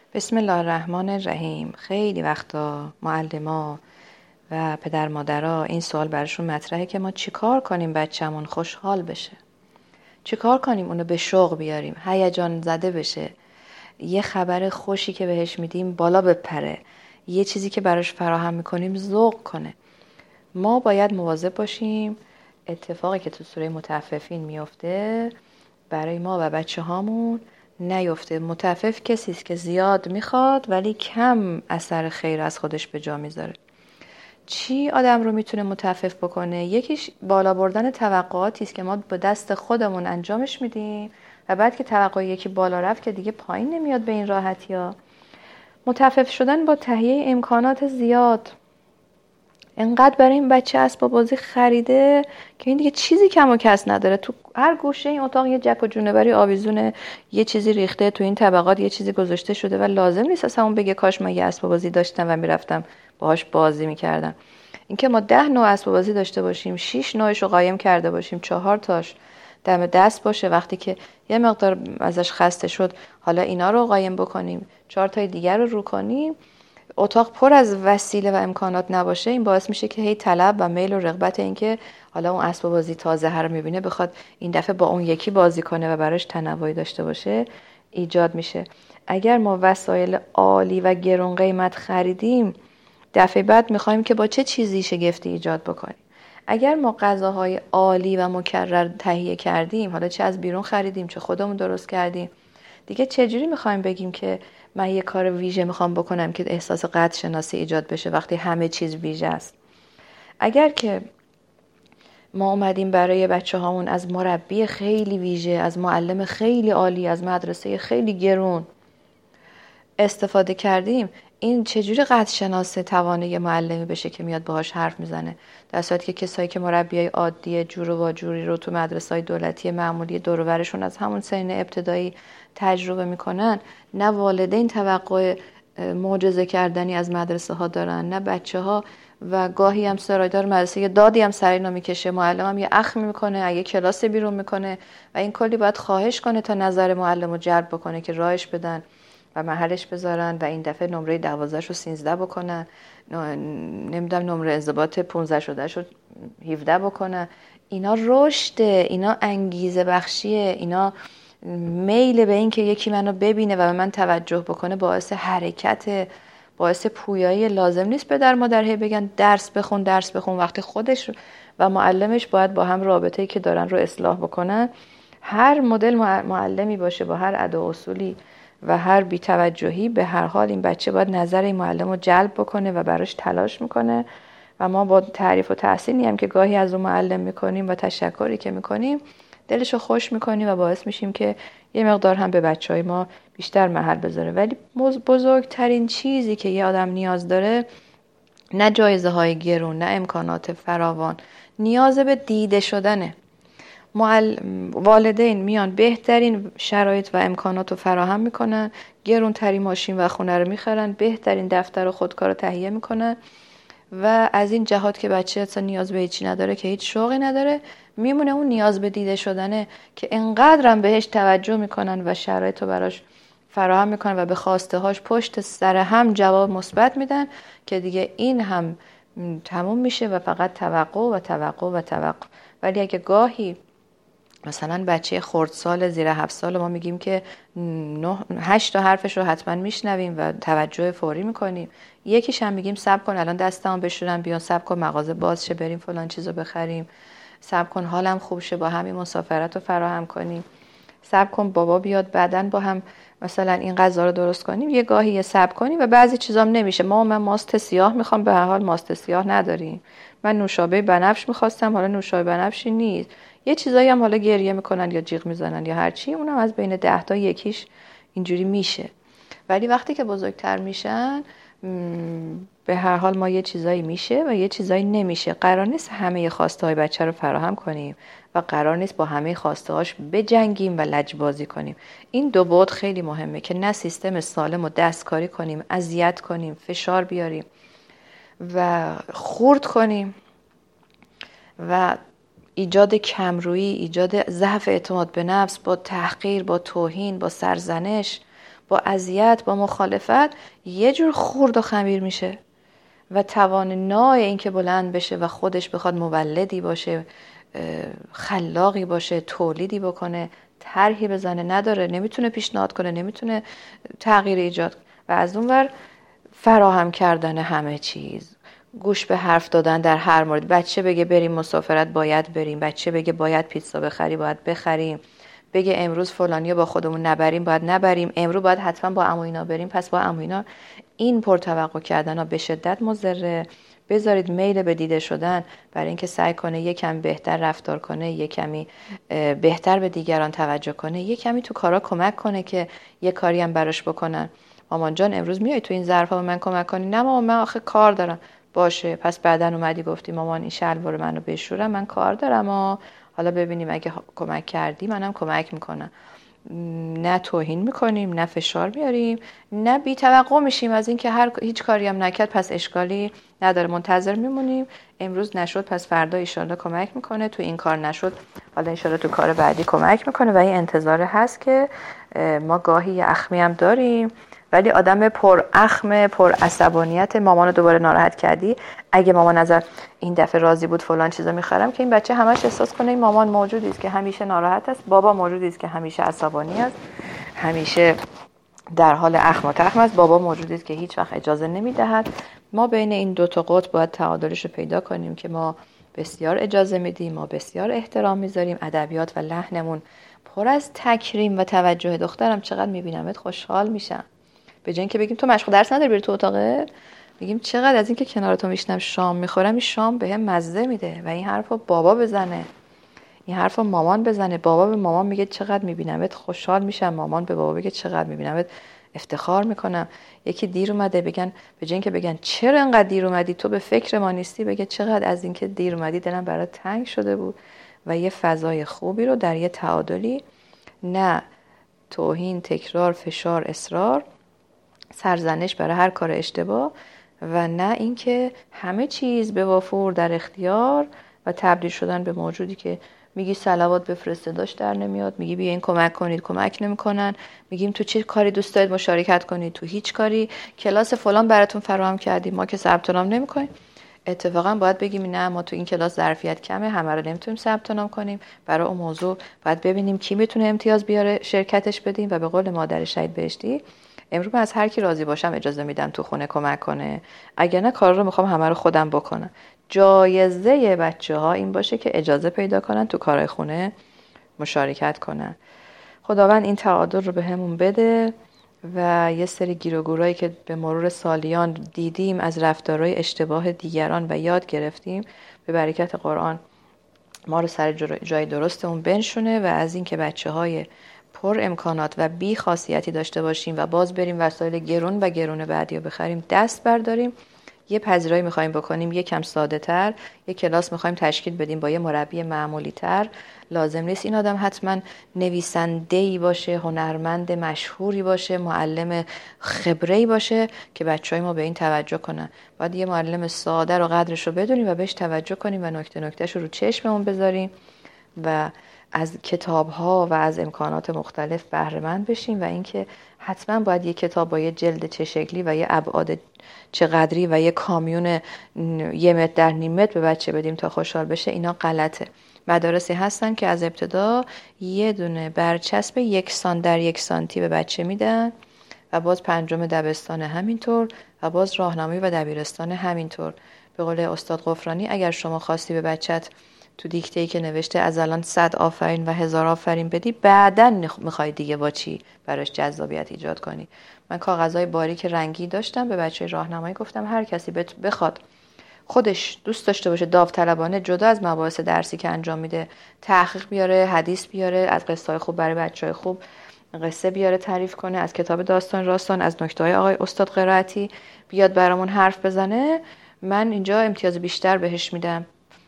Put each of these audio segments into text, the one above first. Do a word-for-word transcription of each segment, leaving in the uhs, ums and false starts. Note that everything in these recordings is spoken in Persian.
بسم الله الرحمن الرحیم. خیلی وقتا معلما و پدر مادرها این سوال براشون مطرحه که ما چیکار کنیم بچه‌مون خوشحال بشه، چیکار کنیم اونو به شوق بیاریم، هیجان زده بشه، یه خبر خوشی که بهش میدیم بالا بپره، یه چیزی که براش فراهم میکنیم ذوق کنه. ما باید مواظب باشیم اتفاقی که تو سوره مطففین میفته برای ما و بچه هامون نیفته. متعفف کسی است که زیاد میخواد ولی کم اثر خیر از خودش به جا میذاره. چی آدم رو میتونه متعفف بکنه؟ یکیش بالا بردن توقعاتی است که ما با دست خودمون انجامش میدیم و بعد که توقع یکی بالا رفت که دیگه پایین نمیاد به این راحتی ها. متعفف شدن با تهیه امکانات زیاد. انقدر برای این بچه اسباب بازی خریده که این دیگه چیزی کم و کس نداره. تو هر گوشه این اتاق یه جک و جونوری آویزونه، یه چیزی ریخته تو این طبقات، یه چیزی گذاشته شده و لازم نیست اصلا اون بگه کاش من یه اسباب بازی داشتم و میرفتم باهاش بازی میکردم. اینکه ما ده نوع اسباب بازی داشته باشیم، شش نوعش رو قایم کرده باشیم، چهار تاش دم دست باشه، وقتی که یه مقدار ازش خسته شد حالا اینا رو قایم بکنیم، چهار تای دیگر رو رو کنیم، اتاق پر از وسیله و امکانات نباشه، این باعث میشه که هی طلب و میل و رغبت این که حالا اون اسباب بازی تازه هر میبینه بخواد این دفعه با اون یکی بازی کنه و براش تنوعی داشته باشه ایجاد میشه. اگر ما وسایل عالی و گران قیمت خریدیم، دفعه بعد میخوایم که با چه چیزی شگفتی ایجاد بکنیم. اگر ما غذاهای عالی و مکرر تهیه کردیم، حالا چه از بیرون خریدیم چه خودمون درست کردیم، دیگه چجوری میخوایم بگیم که من یه کار ویژه میخوام بکنم که احساس قدر شناسی ایجاد بشه وقتی همه چیز ویژه است؟ اگر که ما اومدیم برای بچه هامون از مربی خیلی ویژه، از معلم خیلی عالی، از مدرسه خیلی گرون استفاده کردیم، این چجوری قدر شناسه توانه یه معلمی بشه که میاد باهاش حرف میزنه، در صورتی که کسایی که مربیای عادی جور و واجوری رو تو مدرسه‌های دولتی معمولی دور و برشون از همون سن ابتدایی تجربه میکنن، نه والدین توقع معجزه کردنی از مدرسه ها دارن، نه بچه ها، و گاهی هم سرایدار مدرسه یه دادی هم سر اینا میکشه، معلم هم یه اخم میکنه، اگه کلاس بیرون میکنه و این کلی باید خواهش کنه تا نظر معلم رو جلب بکنه که راهش بدن و محلش بذارن و این دفعه نمره دوازده رو سیزده بکنن، نمیدونم نمره انضباط پانزده شده رو هفده بکنن. اینا رشده، اینا انگیزه بخشیه، اینا میل به این که یکی منو ببینه و به من توجه بکنه، باعث حرکت، باعث پویایی. لازم نیست پدر مادر هی بگن درس بخون درس بخون وقتی خودش و معلمش باید با هم رابطه‌ای که دارن رو اصلاح بکنن. هر مدل معلمی باشه با هر ادا و اصولی و هر بی‌توجهی، به هر حال این بچه باید نظر این معلم رو جلب بکنه و براش تلاش میکنه و ما با تعریف و تحسینی هم که گاهی از اون معلم میکنیم و تشکری که میکنیم دلش رو خوش میکنیم و باعث میشیم که یه مقدار هم به بچهای ما بیشتر محل بذاره. ولی بزرگترین چیزی که یه آدم نیاز داره نه جایزه های گرون، نه امکانات فراوان، نیاز به دیده شدنه. معل... والدین میان بهترین شرایط و امکانات رو فراهم میکنن، گرونترین ماشین و خونه رو میخرن، بهترین دفتر و خودکار رو تهیه میکنن و از این جهات که بچه اصلا نیاز به هیچی نداره، که هیچ شوقی نداره، میمونه اون نیاز به دیده شدنه که انقدرم بهش توجه میکنن و شرایط رو براش فراهم میکنن و به خواسته هاش پشت سر هم جواب مثبت میدن که دیگه این هم تموم میشه و فقط توقع و توقع و توقع. ولی اگه گاهی مثلا بچه خردسال زیر هفت سال ما میگیم که نه هشت تا حرفش رو حتما میشنویم و توجه فوری میکنیم، یکیش هم میگیم صبر کن الان دستمو بشورم بیان، صبر کن مغازه باز شه بریم فلان چیزو بخریم، صبر کن حالم خوب شه با همین مسافرت رو فراهم کنیم، صبر کن بابا بیاد بعدن با هم مثلا این غذا رو درست کنیم. یه گاهی یه صبر کنیم و بعضی چیزام نمیشه. ما من ماست سیاه میخوام، به هر حال ماست سیاه نداریم. من نوشابه بنفش میخواستم، حالا نوشابه بنفشی نیست. یه چیزایی هم حالا گریه میکنن یا جیغ میزنن یا هر چی، اونم از بین ده تا یکیش اینجوری میشه. ولی وقتی که بزرگتر میشن به هر حال ما یه چیزایی میشه و یه چیزایی نمیشه. قرار نیست همه خواسته های بچه رو فراهم کنیم و قرار نیست با همه خواسته هاش بجنگیم و لجبازی کنیم. این دو بعد خیلی مهمه که نه سیستم سالم رو دستکاری کنیم، اذیت کنیم، فشار بیاریم و خورد کنیم و ایجاد کمرویی، ایجاد ضعف اعتماد به نفس با تحقیر، با توهین، با سرزنش، با اذیت، با مخالفت یه جور خورد و خمیر میشه و توانایی این که بلند بشه و خودش بخواد مولدی باشه، خلاقی باشه، تولیدی بکنه، طرحی بزنه نداره، نمیتونه پیشنهاد کنه، نمیتونه تغییر ایجاد. و از اون ور فراهم کردن همه چیز، گوش به حرف دادن در هر مورد. بچه بگه بریم مسافرت باید بریم، بچه بگه باید پیتزا بخری باید بخریم، بگه امروز فلانیو با خودمون نبریم باید نبریم، امروز باید حتما با عمو اینا بریم پس با عمو اینا. این پرتوقع کردن ها به شدت مضره. بذارید میل به دیده شدن برای اینکه سعی کنه یک کمی بهتر رفتار کنه، یک کمی بهتر به دیگران توجه کنه، یک کمی تو کارا کمک کنه که یک کاری هم براش بکنن. مامان جان امروز میای تو این ظرفا به من کمک کنی؟ نه مامان من آخه کار دارم. باشه پس بعداً اومدی گفتی مامان این شلوار منو بشورم، من کار دارم ها. حالا ببینیم اگه کمک کردی منم کمک میکنم. نه توهین میکنیم، نه فشار میاریم، نه بی توقع میشیم از اینکه هر هیچ کاری هم نکرد پس اشکالی نداره، منتظر میمونیم. امروز نشد پس فردا ان کمک میکنه، تو این کار نشد حالا ان تو کار بعدی کمک میکنه. و این انتظار هست که ما گاهی اخمی هم داریم، ولی آدم پر اخم پر عصبانیت. مامانو دوباره ناراحت کردی، اگه مامان از این دفعه راضی بود فلان چیزا میخرم، که این بچه همش احساس کنه این مامان موجودی است که همیشه ناراحت است، بابا موجودی است که همیشه عصبانی است، همیشه در حال اخم و تخم است، بابا موجودی است که هیچ وقت اجازه نمیدهد. ما بین این دو تا قطب باید تعادلش رو پیدا کنیم که ما بسیار اجازه میدیم، ما بسیار احترام میذاریم، ادبیات و لحنمون پر از تکریم و توجه. دخترم چقدر میبینمت خوشحال میشم. به جای اینکه بگیم تو مشق درس نداری بری تو اتاقت، میگیم چقدر از اینکه کنار تو میشنم شام میخورم، این شام بهم مزه میده. و این حرفو بابا بزنه، این حرفو مامان بزنه. بابا به مامان میگه چقدر میبینمت خوشحال میشم، مامان به بابا بگه چقدر میبینمت افتخار میکنم. یکی دیر اومده بگن، به جای اینکه بگن چرا انقدر دیر اومدی تو به فکر ما نیستی، بگه چقدر از اینکه دیر اومدی دلم برات تنگ شده بود. و یه فضای خوبی رو در یه تعادلی، نه توهین، تکرار، فشار، اصرار، سرزنش برای هر کار اشتباه، و نه اینکه همه چیز به وفور در اختیار و تبدیل شدن به موجودی که میگی صلوات بفرسته داش در نمیاد، میگی بیا این کمک کنید کمک نمیکنن، میگیم تو چه کاری دوست دارید مشارکت کنید، تو هیچ کاری. کلاس فلان براتون فراهم کردیم ما که ثبت نام نمیکنیم. اتفاقا باید بگیم نه ما تو این کلاس ظرفیت کمه، همه رو نمیتونیم ثبت نام کنیم، برای اون موضوع باید ببینیم کی میتونه امتیاز بیاره شرکتش بدیم. و به قول مادر شهید بهشتی، امروز من از هر کی راضی باشم اجازه میدم تو خونه کمک کنه، اگر نه کار رو میخوام همه رو خودم بکنم. جایزه بچه ها این باشه که اجازه پیدا کنن تو کارهای خونه مشارکت کنن. خداوند این تعادل رو به همون بده و یه سری گیر و گورایی که به مرور سالیان دیدیم از رفتارهای اشتباه دیگران و یاد گرفتیم، به برکت قرآن ما رو سر جای درستمون بنشونه و از این که بچه های پر امکانات و بی خاصیتی داشته باشیم و باز بریم وسایل گرون و گرون بعدی رو بخریم دست برداریم. یه پذیرایی میخوایم بکنیم یکم ساده تر، یه کلاس میخوایم تشکیل بدیم با یه مربی معمولی تر، لازم نیست این آدم حتما نویسنده‌ای باشه، هنرمند مشهوری باشه، معلم خبره‌ای باشه که بچهای ما به این توجه کنن. باید یه معلم ساده رو قدرش رو بدونیم و بهش توجه کنیم و نکته نکتهش رو رو چشممون بذاریم و از کتاب‌ها و از امکانات مختلف بهره مند بشیم. و اینکه حتما باید یه کتاب با یه جلد چه شکلی و یه ابعاد چه قدری و یه کامیون یه متر در نیم متر به بچه بدیم تا خوشحال بشه، اینا غلطه. مدارسی هستن که از ابتدا یه دونه برچسب یکسان در یک سانتی به بچه میدن و باز پنجم دبستان همینطور و باز راهنمایی و دبیرستان همینطور. به قول استاد غفرانی اگر شما خواستی به بچت تو دیکته‌ای که نوشته از الان صد آفرین و هزار آفرین بدی، بعداً میخوای دیگه با چی براش جذابیت ایجاد کنی. من کاغذهای باریک رنگی داشتم، به بچه راهنمایی گفتم هر کسی بخواد خودش دوست داشته باشه داوطلبانه جدا از مباحث درسی که انجام میده تحقیق بیاره، حدیث بیاره، از قصه‌های خوب برای بچه‌های خوب قصه بیاره تعریف کنه، از کتاب داستان راستان، از نکته‌های آقای استاد قرائتی بیاد برامون حرف بزنه، من اینجا امتیاز بیشتر بهش میدم.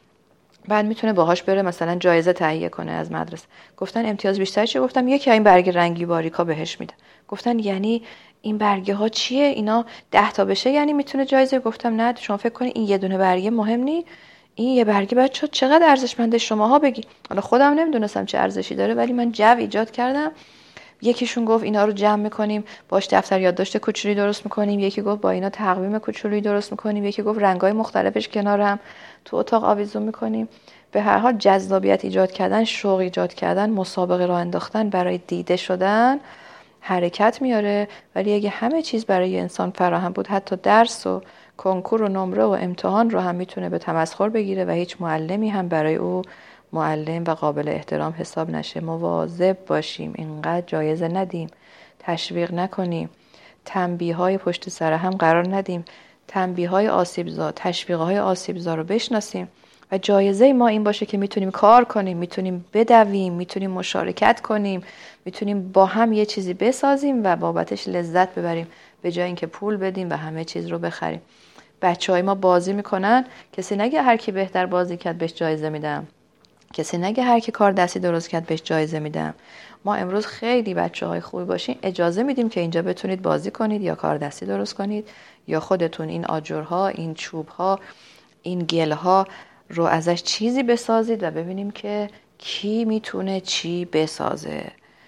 بعد میتونه باهاش بره مثلا جایزه تهیه کنه از مدرسه. گفتن امتیاز بیشتر چیه؟ گفتم یکی این برگ رنگی باریکا بهش میده. گفتن یعنی این برگه ها چیه؟ اینا ده تا بشه یعنی میتونه جایزه؟ گفتم نه، شما فکر کنید این یه دونه برگه مهم نی؟ این یه برگه بچه چقدر ارزشمنده شماها بگی. حالا خودم نمیدونستم چه ارزشی داره، ولی من جو ایجاد کردم یکیشون گفت اینا رو جمع میکنیم باش دفتر یادداشت کوچولی درست میکنیم، یکی گفت با اینا تقویم کوچولی درست میکنیم، یکی گفت رنگای مختلفش کنار هم تو اتاق آویزون میکنیم. به هر حال جذابیت ایجاد کردن، شوق ایجاد کردن، مسابقه راه انداختن برای دیده شدن حرکت میاره. ولی اگه همه چیز برای انسان فراهم بود، حتی درس و کنکور و نمره و امتحان رو هم میتونه به تمسخر بگیره و هیچ معلمی هم برای او معلم و قابل احترام حساب نشه. مواظب باشیم، اینقدر جایزه ندیم، تشویق نکنیم، تنبیه های پشت سر هم قرار ندیم، تنبیه های آسیبزا، تشویق های آسیبزا رو بشناسیم و جایزه ما این باشه که میتونیم کار کنیم، میتونیم بدویم، میتونیم مشارکت کنیم، میتونیم با هم یه چیزی بسازیم و بابتش لذت ببریم به جای اینکه پول بدیم و همه چیز رو بخریم. بچهای ما بازی میکنن، کسی نگه هر کی بهتر بازی کرد بهش جایزه میدم، کسی نگه هر کی کار دستی درست کرد بهش جایزه میدم. ما امروز خیلی بچه‌های خوبی باشین، اجازه میدیم که اینجا بتونید بازی کنید یا کار دستی درست کنید یا خودتون این آجرها، این چوبها، این گلها رو ازش چیزی بسازید و ببینیم که کی میتونه چی بسازه.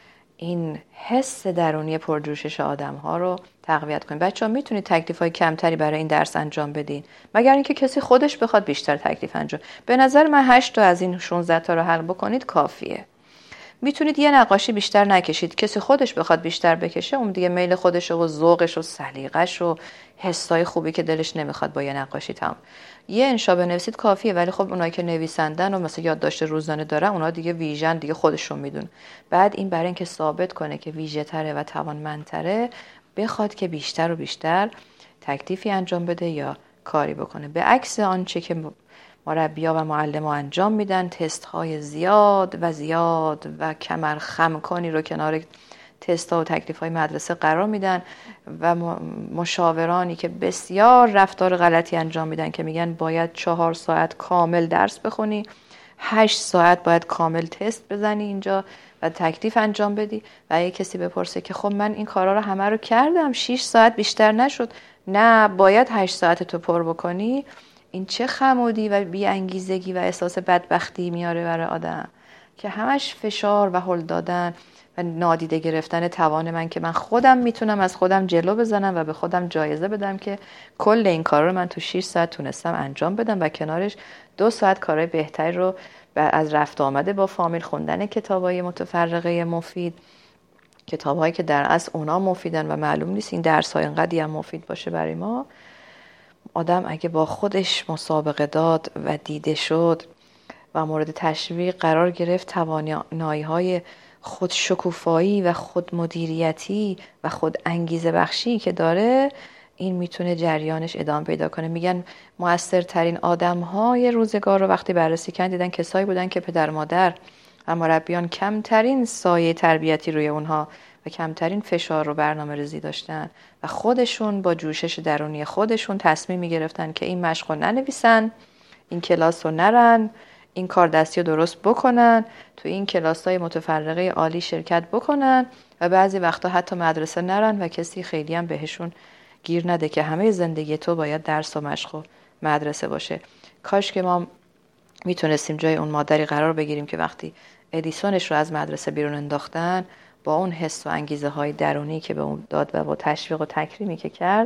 این حس درونی پرجوشش آدم ها رو تقویت کنید. بچه ها میتونید تکلیف های کمتری برای این درس انجام بدین مگر اینکه کسی خودش بخواد بیشتر تکلیف انجام. به نظر من هشت تا از این شانزده تا رو حل بکنید کافیه. میتونید یه نقاشی بیشتر نکشید، کسی خودش بخواد بیشتر بکشه اون دیگه میل خودش و ذوقش و سلیقش و حسای خوبی که دلش نمیخواد با یه نقاشی تام. یه انشا بنویسید کافیه. ولی خب اونایی که نویسندن و مثلا یادداشت روزانه دارن اونا دیگه ویژن، دیگه خودشون میدون. بعد این برای اینکه ثابت کنه که ویژه تره و توانمندتره بخواد که بیشتر و بیشتر تکلیفی انجام بده یا کاری بکنه. به عکس آنچه که مربی‌ها و معلم‌ها انجام میدن، تست‌های زیاد و زیاد و کمر خم کنی رو کنار تست‌ها و تکلیف‌های مدرسه قرار میدن و مشاورانی که بسیار رفتار غلطی انجام میدن که میگن باید چهار ساعت کامل درس بخونی، هشت ساعت باید کامل تست بزنی اینجا و تکلیف انجام بدی. و اگه کسی بپرسه که خب من این کارا رو همه رو کردم شش ساعت بیشتر نشد، نه باید هشت ساعت تو پر بکنی، این چه خمودی و بی انگیزگی و احساس بدبختی میاره برای آدم که همش فشار و هل دادن و نادیده گرفتن توان من که من خودم میتونم از خودم جلو بزنم و به خودم جایزه بدم که کل این کارا رو من تو شش ساعت تونستم انجام بدم و کنارش دو ساعت کارهای بهتری رو از رفت آمده با فامیل، خوندن کتابای متفرقه مفید، کتابایی که در اصل اونا مفیدن و معلوم نیست این درس‌ها اینقدر هم مفید باشه برای ما. آدم اگه با خودش مسابقه داد و دیده شد و مورد تشویق قرار گرفت، توانایی‌های خود شکوفایی و خود مدیریتی و خود انگیزه بخشی که داره، این میتونه جریانش ادامه پیدا کنه. میگن موثرترین آدم‌های روزگار رو وقتی بررسی کردن دیدن کسایی بودن که پدر مادر و مربیان کمترین سایه تربیتی روی اونها و کمترین فشار رو برنامه ریزی داشتن و خودشون با جوشش درونی خودشون تصمیم می گرفتن که این مشق رو ننویسن، این کلاس رو نرن، این کار دستی رو درست بکنن، تو این کلاس های متفرقه عالی شرکت بکنن و بعضی وقتا حتی مدرسه نرن و کسی خیلی هم بهشون گیر نده که همه زندگی تو باید درس و مشق و مدرسه باشه. کاش که ما میتونستیم جای اون مادری قرار بگیریم که وقتی ادیسونش رو از مدرسه بیرون انداختن با اون حس و انگیزه های درونی که به اون داد و با تشویق و تکریمی که کرد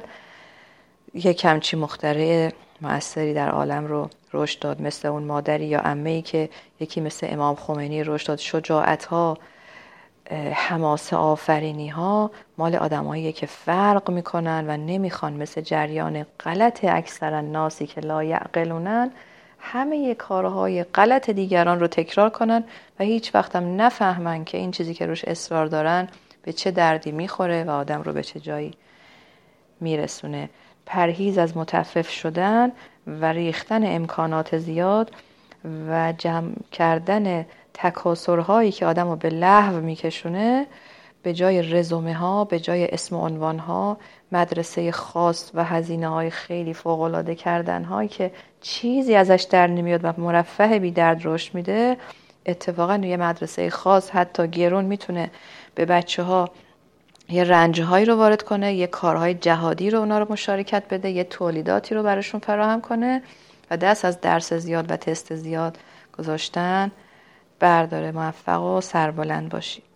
یک همچی مخترع مؤثری در عالم رو رشد داد، مثل اون مادری یا عمه‌ای که یکی مثل امام خمینی رشد داد. شجاعت ها، حماس آفرینی ها مال آدماییه که فرق میکنن و نمیخوان مثل جریان غلط اکثر الناسی که لا یعقلونن همه کارهای غلط دیگران رو تکرار کنن و هیچ وقت هم نفهمن که این چیزی که روش اصرار دارن به چه دردی میخوره و آدم رو به چه جایی میرسونه. پرهیز از متفف شدن و ریختن امکانات زیاد و جمع کردن تکاسرهایی که آدم رو به لهو میکشونه، به جای رزومه ها، به جای اسم و عنوان ها، مدرسه خاص و هزینه های خیلی فوق العاده کردن هایی که چیزی ازش در نمیاد و مرفه بی درد رشد میده، اتفاقا یه مدرسه خاص حتی گرون میتونه به بچه ها یه رنجهایی رو وارد کنه، یه کارهای جهادی رو اونا رو مشارکت بده، یه تولیداتی رو براشون فراهم کنه و دست از درس زیاد و تست زیاد گذاشتن برداره. موفق و سربلند باشی.